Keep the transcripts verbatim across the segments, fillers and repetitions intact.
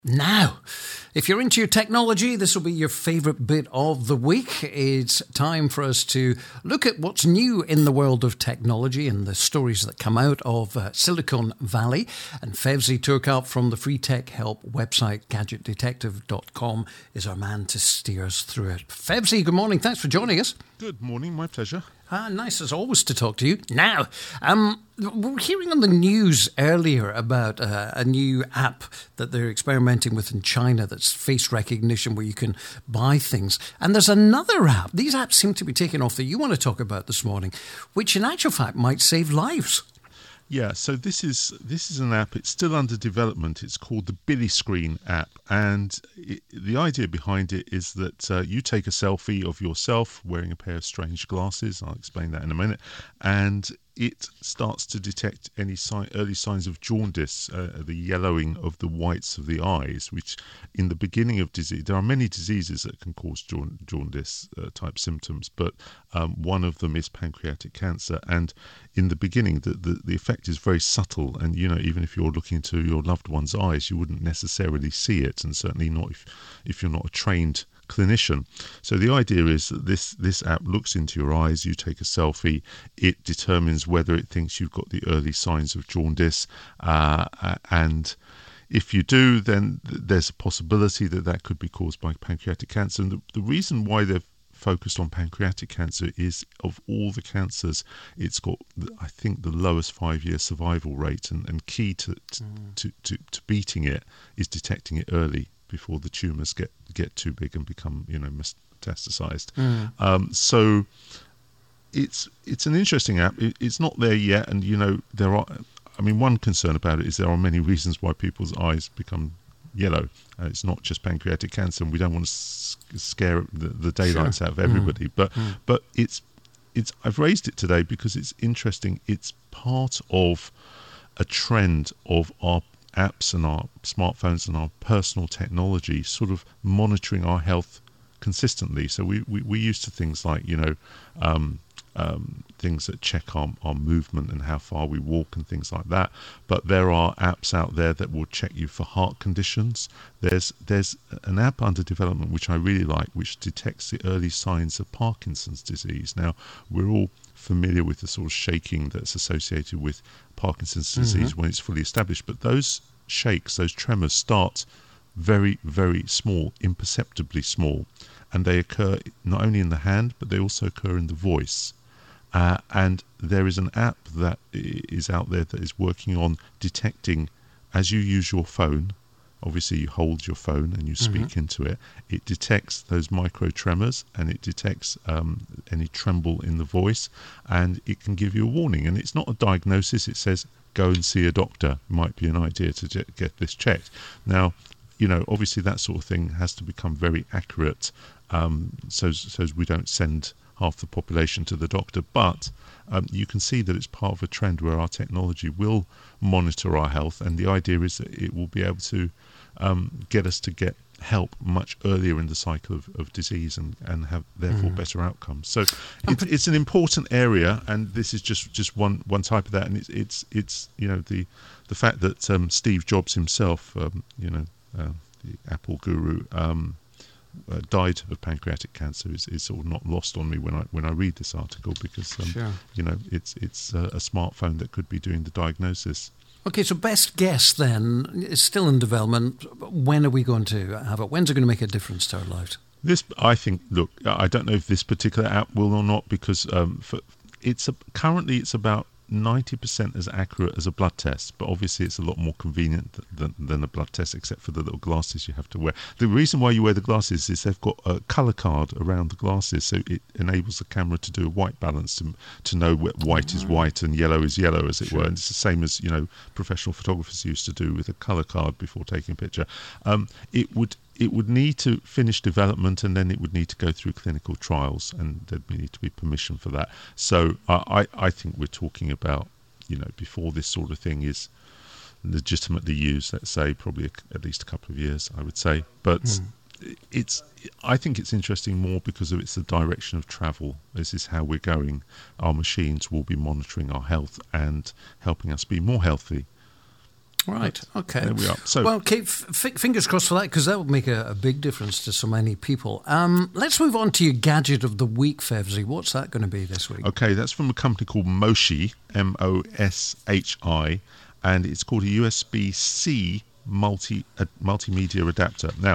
Now, if you're into your technology, this will be your favourite bit of the week. It's time for us to look at what's new in the world of technology and the stories that come out of uh, Silicon Valley. And Fevzi Turkout from the free tech help website gadget detective dot com is our man to steer us through it. Fevzi, good morning. Thanks for joining us. Good morning. My pleasure. Ah, nice as always to talk to you. Now, um, we were hearing on the news earlier about uh, a new app that they're experimenting with in China that's face recognition where you can buy things. And there's another app. These apps seem to be taking off that you want to talk about this morning, which in actual fact might save lives. Yeah, so this is this is an app. It's still under development. It's called the Billy Screen app, and it, the idea behind it is that uh, you take a selfie of yourself wearing a pair of strange glasses. I'll explain that in a minute, and it starts to detect any si- early signs of jaundice, uh, the yellowing of the whites of the eyes, which in the beginning of disease, there are many diseases that can cause jaun- jaundice uh, type symptoms, but um, one of them is pancreatic cancer. And in the beginning, the, the, the effect is very subtle. And, you know, even if you're looking into your loved one's eyes, you wouldn't necessarily see it, and certainly not if, if you're not a trained clinician. So the idea is that this this app looks into your eyes, you take a selfie, it determines whether it thinks you've got the early signs of jaundice, uh, and if you do, then there's a possibility that that could be caused by pancreatic cancer. And the, the reason why they've focused on pancreatic cancer is, of all the cancers, it's got, I think, the lowest five-year survival rate, and, and key to to, mm. to, to to beating it is detecting it early, before the tumours get, get too big and become, you know, metastasized. Mm. Um, so it's it's an interesting app. It, it's not there yet, and, you know, there are, I mean, one concern about it is there are many reasons why people's eyes become yellow. Uh, it's not just pancreatic cancer, and we don't want to s- scare the, the daylights sure. out of everybody. Mm. But mm. but it's it's. I've raised it today because it's interesting. It's part of a trend of our apps and our smartphones and our personal technology sort of monitoring our health consistently. So we, we, we're used to things like, you know, um, um, things that check our, our movement and how far we walk and things like that. But there are apps out there that will check you for heart conditions. There's there's an app under development which I really like, which detects the early signs of Parkinson's disease. Now, we're all familiar with the sort of shaking that's associated with Parkinson's disease mm-hmm. when it's fully established, but those shakes, those tremors start very, very small, imperceptibly small, and they occur not only in the hand, but they also occur in the voice. Uh, and there is an app that is out there that is working on detecting, as you use your phone, obviously you hold your phone and you speak mm-hmm. into it, it detects those micro tremors, and it detects um, any tremble in the voice, and it can give you a warning. And it's not a diagnosis, it says go and see a doctor. Might be an idea to get this checked. Now, you know, obviously that sort of thing has to become very accurate, um, so so we don't send half the population to the doctor, but um, you can see that it's part of a trend where our technology will monitor our health, and the idea is that it will be able to um, get us to get help much earlier in the cycle of, of disease, and, and have therefore mm. better outcomes. So it, it's an important area, and this is just, just one, one type of that. And it's it's it's you know the the fact that um, Steve Jobs himself, um, you know, uh, the Apple guru, um, uh, died of pancreatic cancer is, is sort of not lost on me when I when I read this article, because um, sure. you know it's it's uh, a smartphone that could be doing the diagnosis. Okay, so best guess then is still in development. When are we going to have it? When's it going to make a difference to our lives? This, I think, look, I don't know if this particular app will or not, because um, for, it's a, currently it's about ninety percent as accurate as a blood test, but obviously it's a lot more convenient than, than a blood test, except for the little glasses you have to wear. The reason why you wear the glasses is they've got a colour card around the glasses, so it enables the camera to do a white balance, to to know what white is white and yellow is yellow, as it sure. were. And it's the same as, you know, professional photographers used to do with a colour card before taking a picture. Um, it would It would need to finish development, and then it would need to go through clinical trials, and there'd need to be permission for that. So I, I think we're talking about, you know, before this sort of thing is legitimately used, let's say probably a, at least a couple of years, I would say. But mm. it's, I think it's interesting more because of it's the direction of travel. This is how we're going. Our machines will be monitoring our health and helping us be more healthy. Right, okay. There we are. So, well, keep f- fingers crossed for that, because that would make a, a big difference to so many people. Um, let's move on to your gadget of the week, Fevsy. What's that going to be this week? Okay, that's from a company called Moshi, M O S H I, and it's called a U S B C multi uh, multimedia adapter. Now,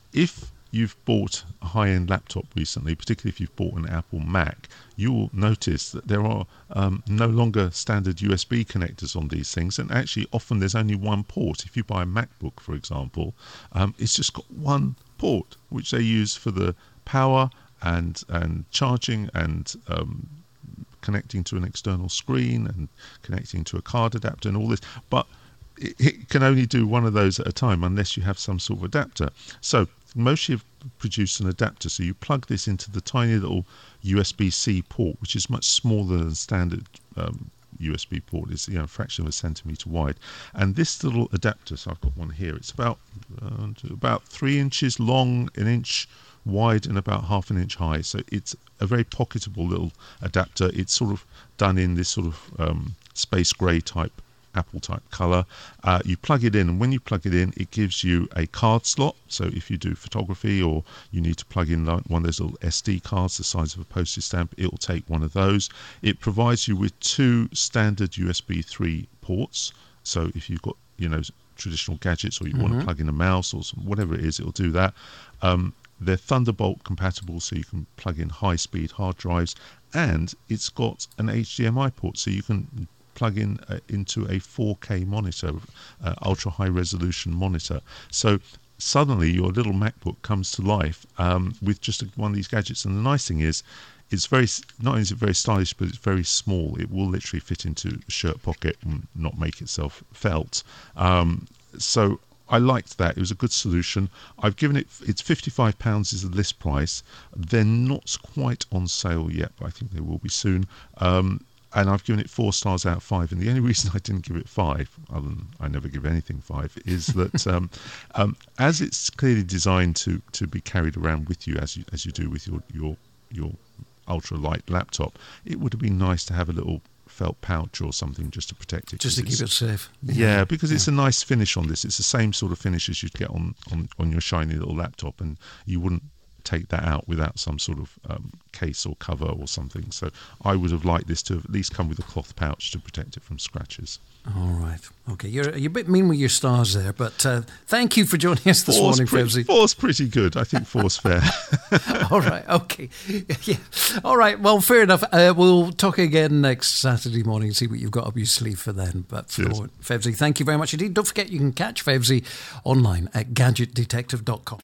if you've bought a high-end laptop recently, particularly if you've bought an Apple Mac, you will notice that there are um, no longer standard U S B connectors on these things, and actually often there's only one port. If you buy a MacBook, for example, um, it's just got one port, which they use for the power and and charging and um, connecting to an external screen and connecting to a card adapter and all this. But it, it can only do one of those at a time unless you have some sort of adapter. So Moshi have produced an adapter, so you plug this into the tiny little U S B C port, which is much smaller than standard um, U S B port. It's, you know, a fraction of a centimetre wide. And this little adapter, so I've got one here, it's about uh, about three inches long, an inch wide and about half an inch high. So it's a very pocketable little adapter. It's sort of done in this sort of um, space grey type Apple type colour. Uh, you plug it in, and when you plug it in, it gives you a card slot. So if you do photography or you need to plug in like one of those little S D cards the size of a postage stamp, it will take one of those. It provides you with two standard U S B three ports. So if you've got, you know, traditional gadgets, or you mm-hmm. want to plug in a mouse or some, whatever it is, it will do that. Um, they're Thunderbolt compatible, so you can plug in high speed hard drives, and it's got an H D M I port, so you can plug in uh, into a four K monitor, uh, ultra high resolution monitor. So suddenly your little MacBook comes to life um, with just a, one of these gadgets. And the nice thing is, it's very, not only is it very stylish, but it's very small. It will literally fit into a shirt pocket and not make itself felt. Um, so I liked that. It was a good solution. I've given it, it's fifty-five pounds is the list price. They're not quite on sale yet, but I think they will be soon. Um, and I've given it four stars out of five. And the only reason I didn't give it five, other than I never give anything five, is that um, um, as it's clearly designed to, to be carried around with you as you as you do with your your your ultra light laptop, it would have been nice to have a little felt pouch or something just to protect it. Just to keep it safe. Yeah, because yeah. it's a nice finish on this. It's the same sort of finish as you'd get on, on, on your shiny little laptop, and you wouldn't take that out without some sort of um, case or cover or something. So I would have liked this to have at least come with a cloth pouch to protect it from scratches. All right. Okay, you're, you're a bit mean with your stars there, but uh, thank you for joining us this four's morning, pre- Fevsy. Four's pretty good. I think four's fair. All right, okay. Yeah. All right, well, fair enough. Uh, we'll talk again next Saturday morning and see what you've got up your sleeve for then. But for Fevsy, thank you very much indeed. Don't forget you can catch Fevsy online at gadget detective dot com.